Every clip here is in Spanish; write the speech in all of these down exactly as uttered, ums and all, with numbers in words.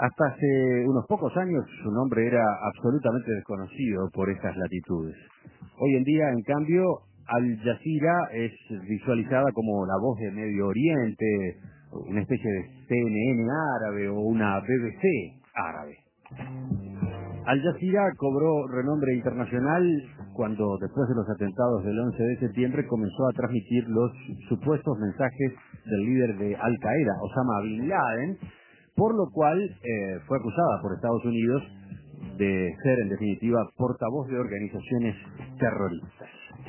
Hasta hace unos pocos años su nombre era absolutamente desconocido por esas latitudes. Hoy en día, en cambio, Al Jazeera es visualizada como la voz de Medio Oriente, una especie de C N N árabe o una B B C árabe. Al Jazeera cobró renombre internacional cuando, después de los atentados del once de septiembre, comenzó a transmitir los supuestos mensajes del líder de Al Qaeda, Osama Bin Laden, por lo cual eh, fue acusada por Estados Unidos de ser, en definitiva, portavoz de organizaciones terroristas.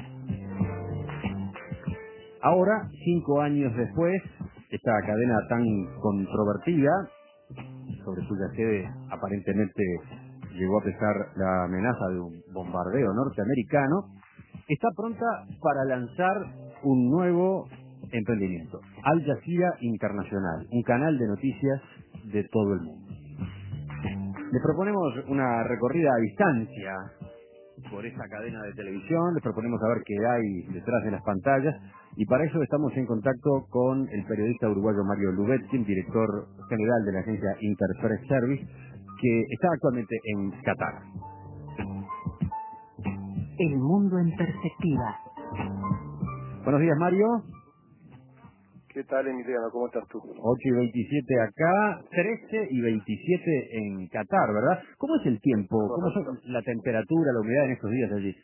Ahora, cinco años después, esta cadena tan controvertida, sobre cuya sede aparentemente llegó a pesar la amenaza de un bombardeo norteamericano, está pronta para lanzar un nuevo emprendimiento, Al Jazeera Internacional, un canal de noticias de todo el mundo. Les proponemos una recorrida a distancia por esta cadena de televisión, les proponemos saber qué hay detrás de las pantallas, y para eso estamos en contacto con el periodista uruguayo Mario Lubetkin, director general de la agencia Interpress Service, que está actualmente en Qatar. El mundo en perspectiva. Buenos días, Mario. ¿Qué tal, Emiliano? ¿Cómo estás tú? ocho y veintisiete acá, trece y veintisiete en Qatar, ¿verdad? ¿Cómo es el tiempo? ¿Cómo son la temperatura, la humedad en estos días allí?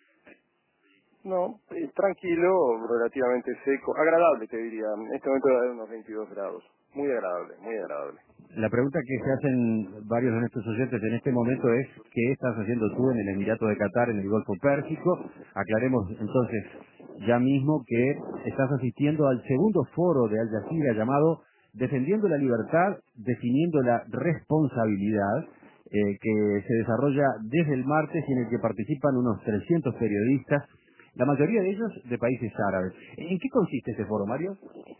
No, es tranquilo, relativamente seco, agradable te diría. En este momento debe haber unos veintidós grados. Muy agradable, muy agradable. La pregunta que se hacen varios de nuestros oyentes en este momento es: ¿qué estás haciendo tú en el Emirato de Qatar, en el Golfo Pérsico? Aclaremos entonces ya mismo que estás asistiendo al segundo foro de Al Jazeera llamado Defendiendo la Libertad, Definiendo la Responsabilidad, eh, que se desarrolla desde el martes y en el que participan unos trescientos periodistas, la mayoría de ellos de países árabes. ¿En qué consiste este foro, Mario?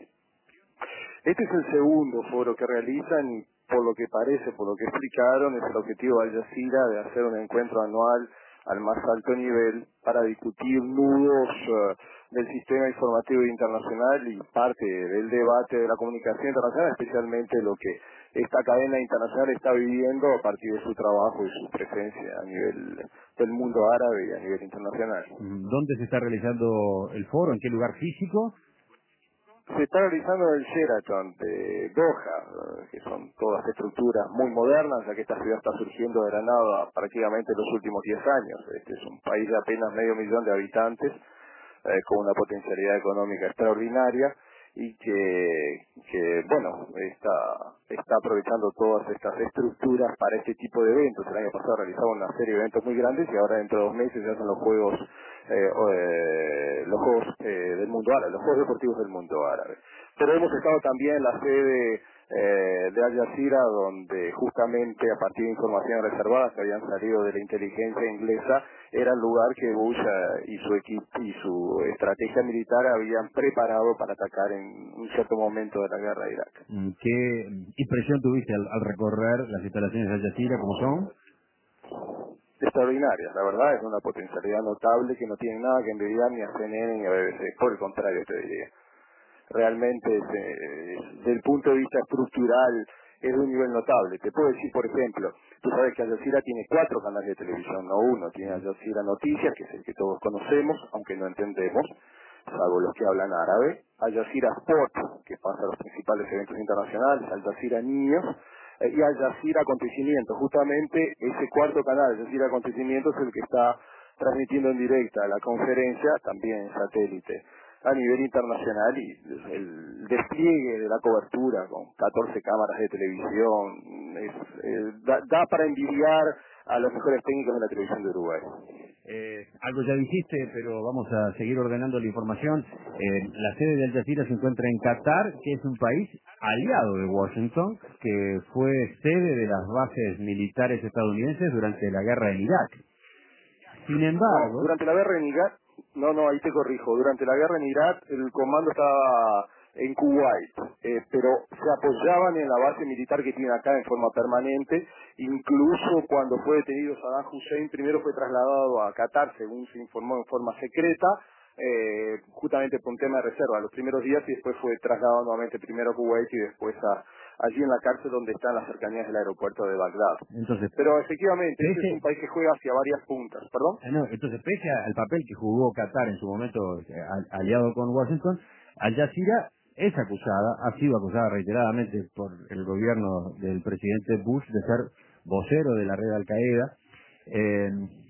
Este es el segundo foro que realizan y por lo que parece, por lo que explicaron, es el objetivo de Al Jazeera de hacer un encuentro anual al más alto nivel para discutir nudos uh, del sistema informativo internacional y parte del debate de la comunicación internacional, especialmente lo que esta cadena internacional está viviendo a partir de su trabajo y su presencia a nivel del mundo árabe y a nivel internacional. ¿Dónde se está realizando el foro? ¿En qué lugar físico? Se está realizando en el Sheraton de Doha, que son todas estructuras muy modernas, ya que esta ciudad está surgiendo de la nada prácticamente en los últimos diez años. Este es un país de apenas medio millón de habitantes, eh, con una potencialidad económica extraordinaria y que, que bueno, está, está aprovechando todas estas estructuras para este tipo de eventos. El año pasado realizaban una serie de eventos muy grandes y ahora dentro de dos meses se hacen los Juegos Eh, eh, los Juegos eh, del mundo árabe, los Juegos Deportivos del mundo árabe. Pero hemos estado también en la sede eh, de Al Jazeera, donde justamente a partir de informaciones reservadas que habían salido de la inteligencia inglesa, era el lugar que Bush eh, y su equipo y su estrategia militar habían preparado para atacar en un cierto momento de la guerra de Irak. ¿Qué impresión tuviste al, al recorrer las instalaciones de Al Jazeera, como son? Extraordinarias, la verdad, es una potencialidad notable que no tiene nada que envidiar ni a C N N ni a B B C, por el contrario te diría. Realmente, eh, desde el punto de vista estructural, es de un nivel notable. Te puedo decir, por ejemplo, tú sabes que Al Jazeera tiene cuatro canales de televisión, no uno. Tiene Al Jazeera Noticias, que es el que todos conocemos, aunque no entendemos, salvo los que hablan árabe. Al Jazeera Sport, que pasa los principales eventos internacionales. Al Jazeera Niños, y Al Jazeera Acontecimientos. Justamente ese cuarto canal, Al Jazeera Acontecimientos, es el que está transmitiendo en directa la conferencia, también en satélite, a nivel internacional, y el despliegue de la cobertura con catorce cámaras de televisión es, eh, da, da para envidiar a los mejores técnicos de la televisión de Uruguay. Eh, algo ya dijiste, pero vamos a seguir ordenando la información. Eh, la sede de Al Jazeera se encuentra en Qatar, que es un país aliado de Washington, que fue sede de las bases militares estadounidenses durante la guerra en Irak. Sin embargo... No, durante la guerra en Irak, no, no, ahí te corrijo, durante la guerra en Irak el comando estaba en Kuwait, eh, pero se apoyaban en la base militar que tienen acá en forma permanente. Incluso cuando fue detenido Saddam Hussein, primero fue trasladado a Qatar, según se informó en forma secreta, eh, justamente por un tema de reserva los primeros días y después fue trasladado nuevamente primero a Kuwait y después a allí en la cárcel donde están las cercanías del aeropuerto de Bagdad. Entonces, Pero efectivamente, pese, este es un país que juega hacia varias puntas, ¿perdón? ah, no, entonces, pese al papel que jugó Qatar en su momento eh, aliado con Washington, Al Jazeera es acusada, ha sido acusada reiteradamente por el gobierno del presidente Bush de ser vocero de la red Al-Qaeda. Eh,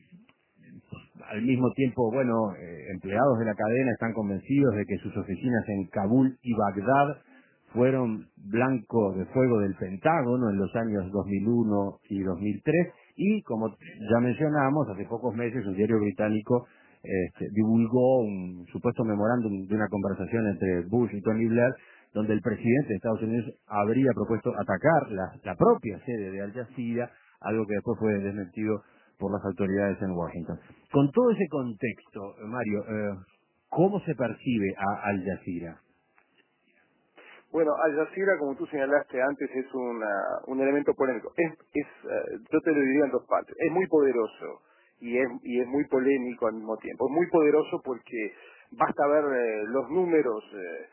al mismo tiempo, bueno, eh, empleados de la cadena están convencidos de que sus oficinas en Kabul y Bagdad fueron blanco de fuego del Pentágono en los años dos mil uno y dos mil tres y, como ya mencionamos, hace pocos meses un diario británico este, divulgó un supuesto memorándum de una conversación entre Bush y Tony Blair donde el presidente de Estados Unidos habría propuesto atacar la, la propia sede de Al Jazeera, algo que después fue desmentido por las autoridades en Washington. Con todo ese contexto, Mario, eh, ¿cómo se percibe a Al Jazeera? Bueno, Al Jazeera, como tú señalaste antes, es una, un elemento polémico. Es, es, uh, yo te lo diría en dos partes. Es muy poderoso y es, y es muy polémico al mismo tiempo. Es muy poderoso porque basta ver eh, los números, eh,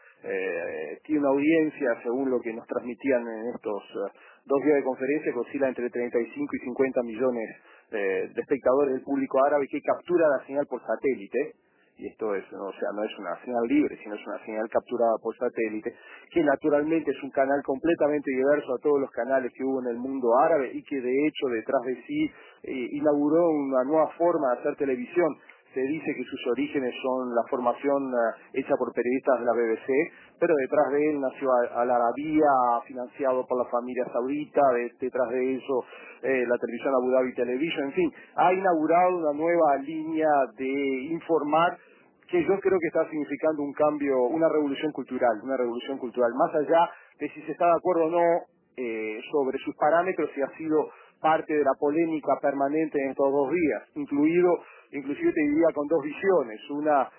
eh, tiene una audiencia, según lo que nos transmitían en estos uh, dos días de conferencia, que oscila entre treinta y cinco y cincuenta millones eh, de espectadores del público árabe que captura la señal por satélite. Y esto es, o sea, no es una señal libre, sino es una señal capturada por satélite, que naturalmente es un canal completamente diverso a todos los canales que hubo en el mundo árabe y que de hecho detrás de sí eh, inauguró una nueva forma de hacer televisión. Se dice que sus orígenes son la formación uh, hecha por periodistas de la B B C, pero detrás de él nació Al Arabia, financiado por la familia saudita, de, detrás de eso eh, la televisión Abu Dhabi Television, en fin, ha inaugurado una nueva línea de informar que yo creo que está significando un cambio, una revolución cultural, una revolución cultural, más allá de si se está de acuerdo o no eh, sobre sus parámetros, y ha sido parte de la polémica permanente en estos dos días, incluido, inclusive te diría con dos visiones, una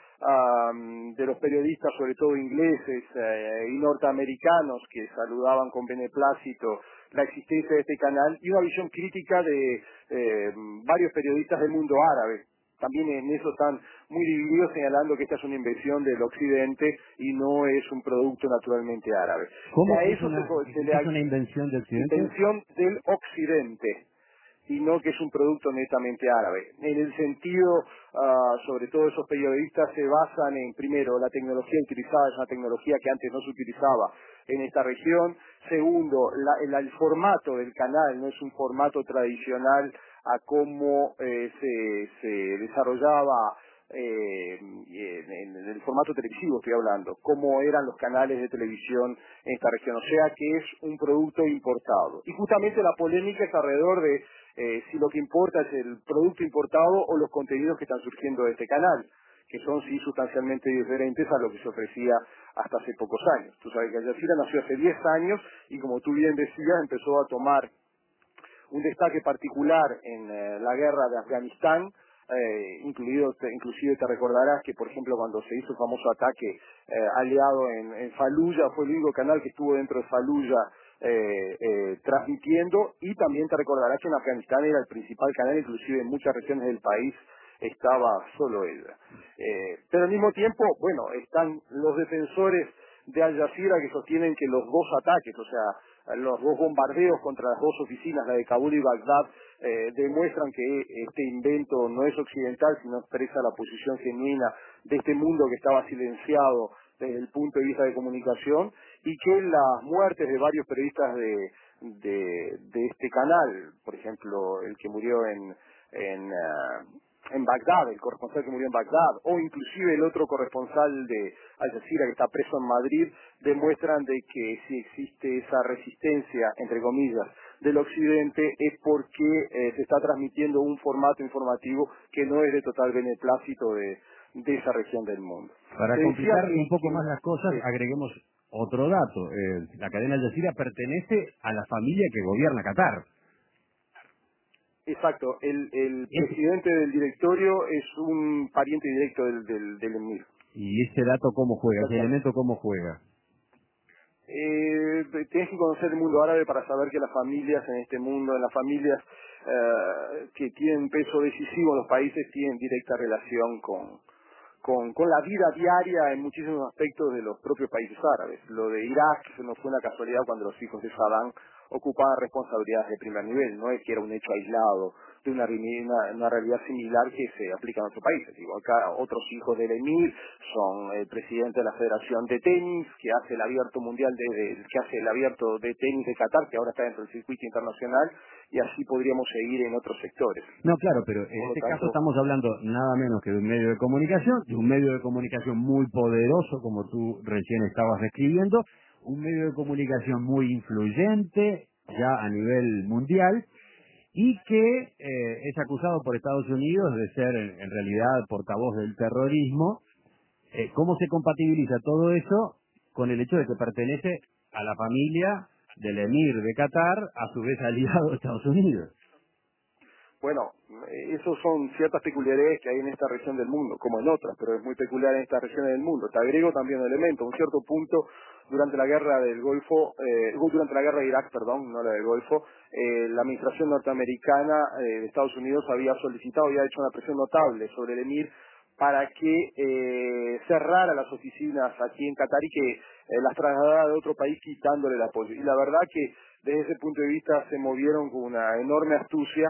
um, de los periodistas, sobre todo ingleses eh, y norteamericanos, que saludaban con beneplácito la existencia de este canal, y una visión crítica de eh, varios periodistas del mundo árabe. También en eso están muy divididos, señalando que esta es una invención del Occidente y no es un producto naturalmente árabe. ¿Cómo A que es eso una, se, se que le es una invención del Occidente? invención del Occidente y no que es un producto netamente árabe. En el sentido, uh, sobre todo esos periodistas se basan en, primero, la tecnología utilizada es una tecnología que antes no se utilizaba en esta región. Segundo, la, el, el formato del canal no es un formato tradicional a cómo eh, se, se desarrollaba eh, en, en el formato televisivo, estoy hablando, cómo eran los canales de televisión en esta región, o sea que es un producto importado. Y justamente la polémica es alrededor de eh, si lo que importa es el producto importado o los contenidos que están surgiendo de este canal, que son sí sustancialmente diferentes a lo que se ofrecía hasta hace pocos años. Tú sabes que Al Jazeera nació hace diez años y, como tú bien decías, empezó a tomar un destaque particular en eh, la guerra de Afganistán, eh, incluido, te, inclusive te recordarás que, por ejemplo, cuando se hizo el famoso ataque eh, aliado en, en Fallujah, fue el único canal que estuvo dentro de Fallujah eh, eh, transmitiendo, y también te recordarás que en Afganistán era el principal canal, inclusive en muchas regiones del país estaba solo él. Eh, pero al mismo tiempo, bueno, están los defensores de Al Jazeera que sostienen que los dos ataques, o sea, los dos bombardeos contra las dos oficinas, la de Kabul y Bagdad, eh, demuestran que este invento no es occidental, sino expresa la posición genuina de este mundo que estaba silenciado desde el punto de vista de comunicación, y que las muertes de varios periodistas de, de, de este canal, por ejemplo, el que murió en, en uh, en Bagdad, el corresponsal que murió en Bagdad, o inclusive el otro corresponsal de Al Jazeera que está preso en Madrid, demuestran de que si existe esa resistencia, entre comillas, del Occidente, es porque eh, se está transmitiendo un formato informativo que no es de total beneplácito de, de esa región del mundo. Para Se decía complicar que, un poco que más las cosas, sí, agreguemos otro dato. Eh, la cadena Al Jazeera pertenece a la familia que gobierna Qatar. exacto, el, el Es, presidente del directorio es un pariente directo del, del, del emir. ¿Y ese dato cómo juega? ¿Ese Exactamente. elemento cómo juega? Eh, tienes que conocer el mundo árabe para saber que las familias en este mundo, en las familias eh, que tienen peso decisivo en los países, tienen directa relación con, con, con la vida diaria en muchísimos aspectos de los propios países árabes. Lo de Irak no fue una casualidad cuando los hijos de Saddam ocupaban responsabilidades de primer nivel, no es que era un hecho aislado de una, una, una realidad similar que se aplica en otros países. Digo, acá otros hijos del emir son el presidente de la Federación de Tenis, que hace el abierto mundial de, de que hace el abierto de tenis de Qatar, que ahora está dentro del circuito internacional, y así podríamos seguir en otros sectores. No, claro, pero en este caso estamos hablando nada menos que de un medio de comunicación, de un medio de comunicación muy poderoso, como tú recién estabas describiendo, un medio de comunicación muy influyente ya a nivel mundial, y que eh, es acusado por Estados Unidos de ser en, en realidad portavoz del terrorismo. Eh, ¿Cómo se compatibiliza todo eso con el hecho de que pertenece a la familia del emir de Qatar, a su vez aliado de Estados Unidos? Bueno, esos son ciertas peculiaridades que hay en esta región del mundo, como en otras, pero es muy peculiar en esta región del mundo. Te agrego también un elemento, un cierto punto durante la guerra del Golfo, eh, durante la guerra de Irak, perdón, no la del Golfo, eh, la administración norteamericana eh, de Estados Unidos había solicitado, había hecho una presión notable sobre el emir para que eh, cerrara las oficinas aquí en Qatar y que eh, las trasladara de otro país quitándole el apoyo. Y la verdad que desde ese punto de vista se movieron con una enorme astucia,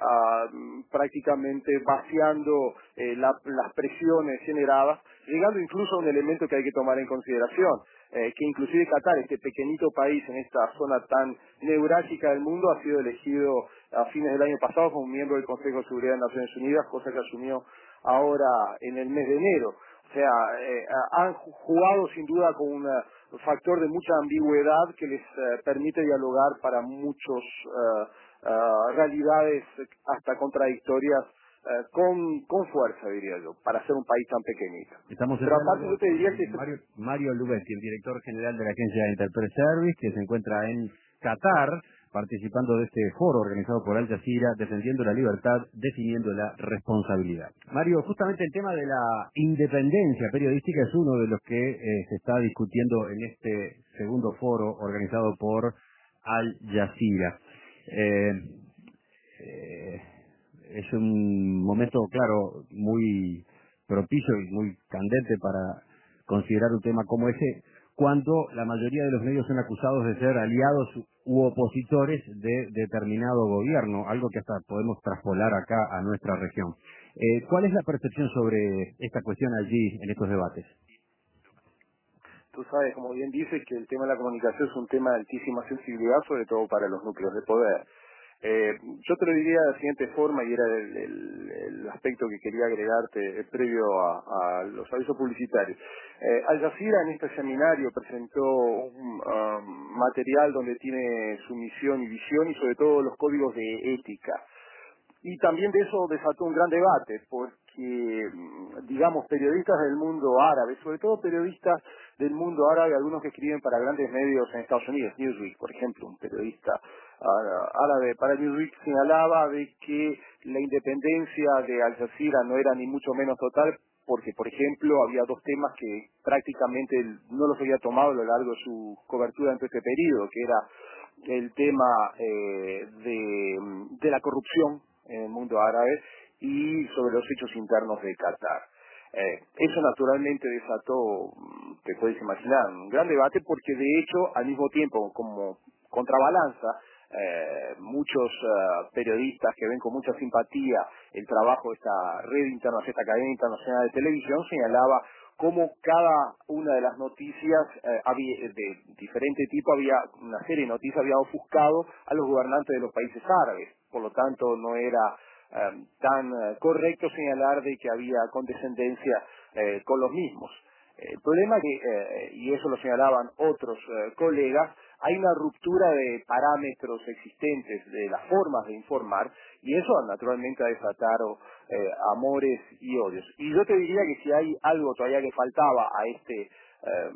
Uh, prácticamente vaciando eh, la, las presiones generadas, llegando incluso a un elemento que hay que tomar en consideración, eh, que inclusive Qatar, este pequeñito país en esta zona tan neurálgica del mundo, ha sido elegido a fines del año pasado como miembro del Consejo de Seguridad de Naciones Unidas, cosa que asumió ahora en el mes de enero. O sea, eh, han jugado sin duda con un factor de mucha ambigüedad que les eh, permite dialogar para muchos uh, uh, realidades hasta contradictorias uh, con, con fuerza, diría yo, para ser un país tan pequeñito. Estamos Pero aparte yo te diría que... Mario, Mario Lubeski, el director general de la agencia Interpress Service, que se encuentra en Qatar, participando de este foro organizado por Al Jazeera, defendiendo la libertad, definiendo la responsabilidad. Mario, justamente el tema de la independencia periodística es uno de los que eh, se está discutiendo en este segundo foro organizado por Al Jazeera. Eh, eh, es un momento, claro, muy propicio y muy candente para considerar un tema como ese, cuando la mayoría de los medios son acusados de ser aliados u opositores de determinado gobierno, algo que hasta podemos traspolar acá a nuestra región. Eh, ¿Cuál es la percepción sobre esta cuestión allí en estos debates? Tú sabes, como bien dices, que el tema de la comunicación es un tema de altísima sensibilidad, sobre todo para los núcleos de poder. Eh, yo te lo diría de la siguiente forma, y era el, el, el aspecto que quería agregarte eh, previo a, a los avisos publicitarios. Eh, Al Jazeera en este seminario presentó un um, material donde tiene su misión y visión y sobre todo los códigos de ética. Y también de eso desató un gran debate, porque, digamos, periodistas del mundo árabe, sobre todo periodistas del mundo árabe, algunos que escriben para grandes medios en Estados Unidos, Newsweek, por ejemplo, un periodista uh, árabe para Newsweek señalaba de que la independencia de Al Jazeera no era ni mucho menos total, porque, por ejemplo, había dos temas que prácticamente no los había tomado a lo largo de su cobertura en todo este periodo, que era el tema eh, de, de la corrupción en el mundo árabe y sobre los hechos internos de Qatar. Eh, eso naturalmente desató, te puedes imaginar, un gran debate porque de hecho al mismo tiempo como contrabalanza eh, muchos uh, periodistas que ven con mucha simpatía el trabajo de esta red internacional, esta cadena internacional de televisión señalaba cómo cada una de las noticias eh, había, de diferente tipo, había una serie de noticias había ofuscado a los gobernantes de los países árabes. Por lo tanto, no era eh, tan eh, correcto señalar de que había condescendencia eh, con los mismos. El problema que, eh, y eso lo señalaban otros eh, colegas, hay una ruptura de parámetros existentes de las formas de informar y eso naturalmente ha desatado eh, amores y odios. Y yo te diría que si hay algo todavía que faltaba a este eh,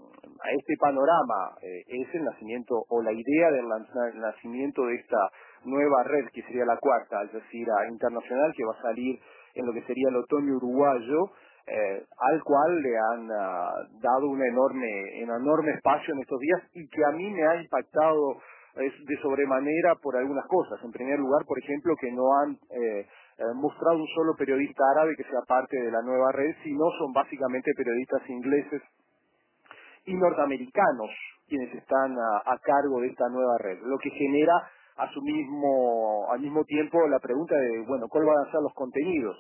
a este panorama eh, es el nacimiento o la idea del nacimiento de esta nueva red que sería la cuarta, Al Jazeera Internacional, que va a salir en lo que sería el otoño uruguayo, Eh, al cual le han uh, dado un enorme, un enorme espacio en estos días y que a mí me ha impactado es de sobremanera por algunas cosas. En primer lugar, por ejemplo, que no han eh, eh, mostrado un solo periodista árabe que sea parte de la nueva red, sino son básicamente periodistas ingleses y norteamericanos quienes están a, a cargo de esta nueva red, lo que genera a su mismo al mismo tiempo la pregunta de, bueno, ¿cuáles van a ser los contenidos?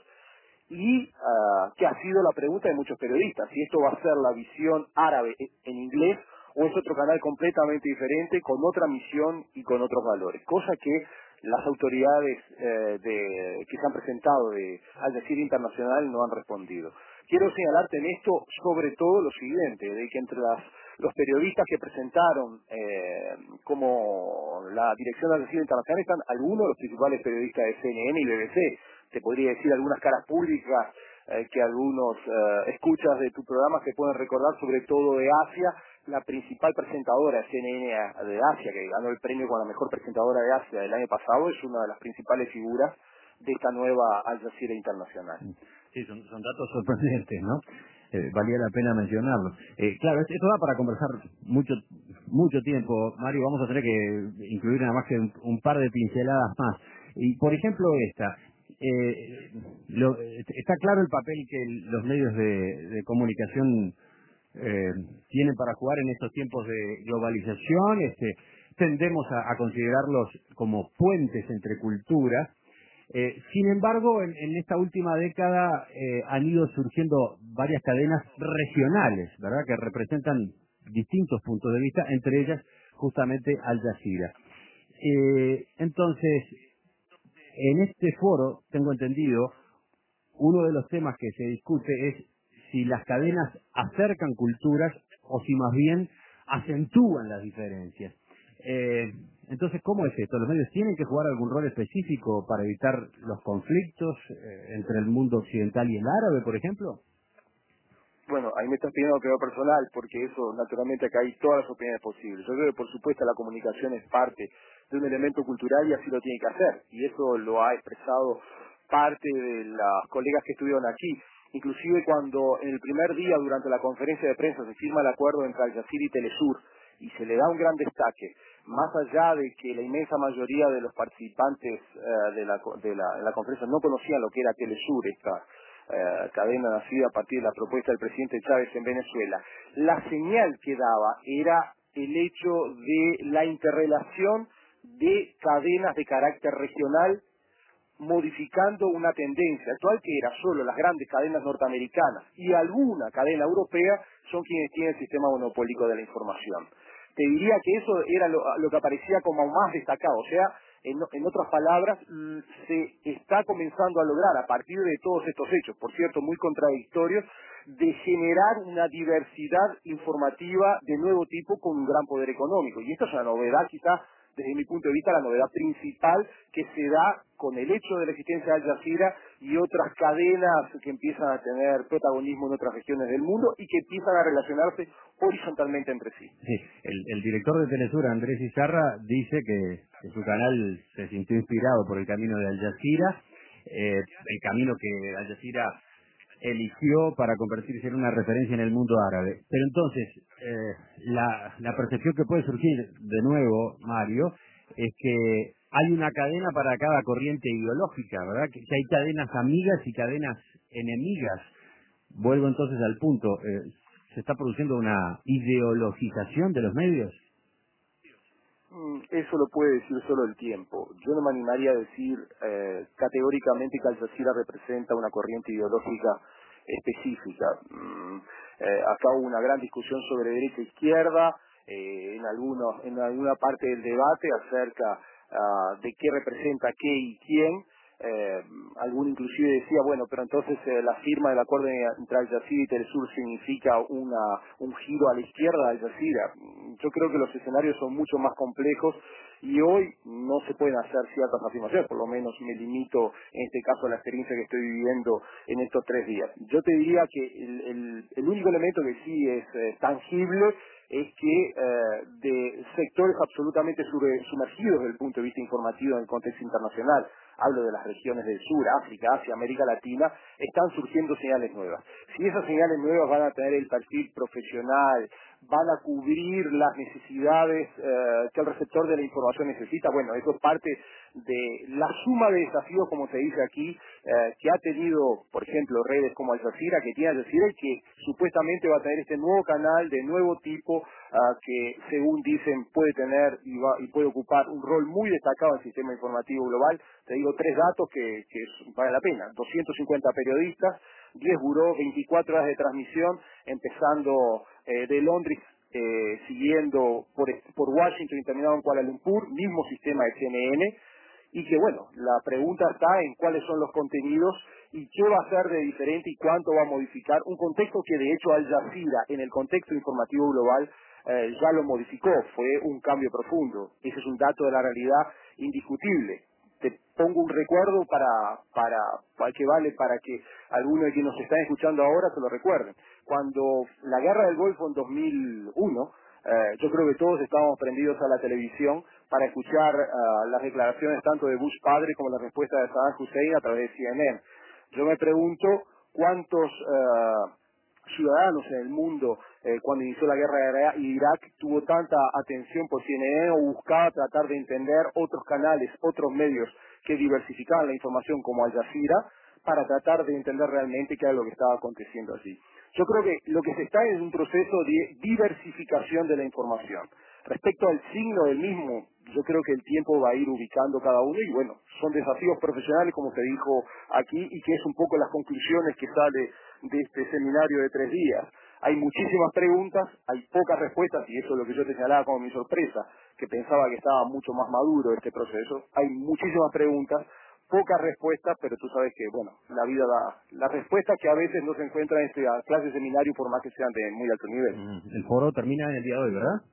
Y uh, que ha sido la pregunta de muchos periodistas, si esto va a ser la visión árabe en inglés o es otro canal completamente diferente, con otra misión y con otros valores, cosa que las autoridades eh, de, que se han presentado de Al Jazeera Internacional no han respondido. Quiero señalarte en esto sobre todo lo siguiente, de que entre las, los periodistas que presentaron eh, como la dirección de Al Jazeera Internacional están algunos de los principales periodistas de C N N y B B C. Te podría decir algunas caras públicas eh, que algunos eh, escuchas de tu programa se pueden recordar, sobre todo de Asia. La principal presentadora de C N N de Asia, que ganó el premio con la mejor presentadora de Asia del año pasado, es una de las principales figuras de esta nueva Al Jazeera Internacional. Sí, son, son datos sorprendentes, ¿no? Eh, valía la pena mencionarlo. Eh, claro, esto da para conversar mucho mucho tiempo, Mario. Vamos a tener que incluir nada más que un, un par de pinceladas más. Y, por ejemplo, esta. Eh, lo, está claro el papel que los medios de, de comunicación eh, tienen para jugar en estos tiempos de globalización. Este, tendemos a, a considerarlos como puentes entre culturas. Eh, sin embargo, en, en esta última década eh, han ido surgiendo varias cadenas regionales, ¿verdad?, que representan distintos puntos de vista, entre ellas justamente Al Jazeera. Eh, entonces, en este foro, tengo entendido, uno de los temas que se discute es si las cadenas acercan culturas o si más bien acentúan las diferencias. Eh, entonces, ¿cómo es esto? ¿Los medios tienen que jugar algún rol específico para evitar los conflictos eh, entre el mundo occidental y el árabe, por ejemplo? Bueno, ahí me estás pidiendo opinión personal, porque eso, naturalmente, acá hay todas las opiniones posibles. Yo creo que, por supuesto, la comunicación es parte de un elemento cultural y así lo tiene que hacer. Y eso lo ha expresado parte de las colegas que estuvieron aquí. Inclusive cuando en el primer día, durante la conferencia de prensa, se firma el acuerdo entre Al Jazeera y Telesur, y se le da un gran destaque, más allá de que la inmensa mayoría de los participantes eh, de, la, de, la, de la conferencia no conocían lo que era Telesur, esta Eh, cadena nacida a partir de la propuesta del presidente Chávez en Venezuela, la señal que daba era el hecho de la interrelación de cadenas de carácter regional, modificando una tendencia actual que era solo las grandes cadenas norteamericanas y alguna cadena europea son quienes tienen el sistema monopólico de la información. Te diría que eso era lo, lo que aparecía como más destacado, o sea, en, en otras palabras, se está comenzando a lograr, a partir de todos estos hechos, por cierto, muy contradictorios, de generar una diversidad informativa de nuevo tipo con un gran poder económico. Y esta es una novedad, quizá, desde mi punto de vista, la novedad principal que se da con el hecho de la existencia de Al Jazeera y otras cadenas que empiezan a tener protagonismo en otras regiones del mundo y que empiezan a relacionarse horizontalmente entre sí. Sí, el, el director de Telesur, Andrés Izarra, dice que, que su canal se sintió inspirado por el camino de Al Jazeera, eh, el camino que Al Jazeera eligió para convertirse en una referencia en el mundo árabe. Pero entonces, eh, la, la percepción que puede surgir de nuevo, Mario, es que hay una cadena para cada corriente ideológica, ¿verdad? Que, que hay cadenas amigas y cadenas enemigas. Vuelvo entonces al punto, eh, ¿se está produciendo una ideologización de los medios? Eso lo puede decir solo el tiempo. Yo no me animaría a decir eh, categóricamente que Al Jazeera representa una corriente ideológica específica. Mm, eh, acá hubo una gran discusión sobre derecha e izquierda, eh, en, algunos, en alguna parte del debate acerca uh, de qué representa qué y quién. Eh, algún inclusive decía, bueno, pero entonces eh, la firma del acuerdo entre Al Jazeera y Telesur significa una, un giro a la izquierda de Al Jazeera. Yo creo que los escenarios son mucho más complejos y hoy no se pueden hacer ciertas afirmaciones, por lo menos me limito en este caso a la experiencia que estoy viviendo en estos tres días. Yo te diría que el, el, el único elemento que sí es eh, tangible es que eh, de sectores absolutamente sumergidos desde el punto de vista informativo en el contexto internacional, hablo de las regiones del sur, África, Asia, América Latina, están surgiendo señales nuevas. Si esas señales nuevas van a tener el perfil profesional, van a cubrir las necesidades eh, que el receptor de la información necesita, bueno, eso es parte de la suma de desafíos, como se dice aquí, eh, que ha tenido, por ejemplo, redes como Al Jazeera, que tiene Al Jazeera y que supuestamente va a tener este nuevo canal de nuevo tipo, uh, que según dicen puede tener y, va, y puede ocupar un rol muy destacado en el sistema informativo global. Te digo tres datos que, que es, vale la pena: doscientos cincuenta periodistas, diez burós, veinticuatro horas de transmisión, empezando eh, de Londres, eh, siguiendo por, por Washington y terminando en Kuala Lumpur, mismo sistema de C N N, y que bueno, la pregunta está en cuáles son los contenidos y qué va a hacer de diferente y cuánto va a modificar un contexto que de hecho Al Jazeera en el contexto informativo global eh, ya lo modificó, fue un cambio profundo. Ese es un dato de la realidad indiscutible. Te pongo un recuerdo para, para, para que vale para que algunos de quienes nos están escuchando ahora se lo recuerden. Cuando la guerra del Golfo en dos mil uno, eh, yo creo que todos estábamos prendidos a la televisión para escuchar uh, las declaraciones tanto de Bush padre como la respuesta de Saddam Hussein a través de C N N. Yo me pregunto cuántos uh, ciudadanos en el mundo, eh, cuando inició la guerra de Irak, tuvo tanta atención por C N N o buscaba tratar de entender otros canales, otros medios que diversificaban la información como Al Jazeera, para tratar de entender realmente qué era lo que estaba aconteciendo allí. Yo creo que lo que se está es un proceso de diversificación de la información. Respecto al signo del mismo, yo creo que el tiempo va a ir ubicando cada uno y bueno, son desafíos profesionales como se dijo aquí y que es un poco las conclusiones que sale de este seminario de tres días. Hay muchísimas preguntas, hay pocas respuestas y eso es lo que yo te señalaba como mi sorpresa, que pensaba que estaba mucho más maduro este proceso. Hay muchísimas preguntas, pocas respuestas, pero tú sabes que, bueno, la vida da las respuestas que a veces no se encuentran en esta clase de seminario por más que sean de muy alto nivel. Mm, el foro termina en el día de hoy, ¿verdad?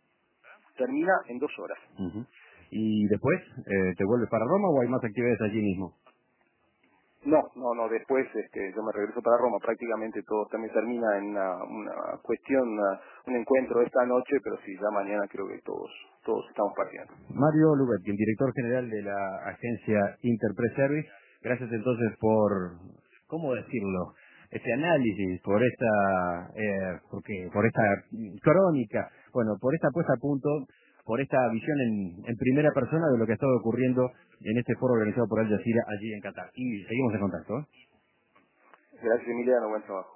Termina en dos horas. Uh-huh. ¿Y después eh, te vuelves para Roma o hay más actividades allí mismo? No, no, no, después este, yo me regreso para Roma, prácticamente todo también termina en una, una cuestión, una, un encuentro esta noche, pero sí, ya mañana creo que todos todos estamos partiendo. Mario Lubetkin, director general de la agencia Interpress Service, gracias entonces por, ¿cómo decirlo?, este análisis, por esta, eh, porque, por esta crónica, bueno, por esta puesta a punto, por esta visión en, en primera persona de lo que ha estado ocurriendo en este foro organizado por Al Jazeera allí en Qatar. Y seguimos en contacto, ¿eh? Gracias, Emiliano, buen trabajo.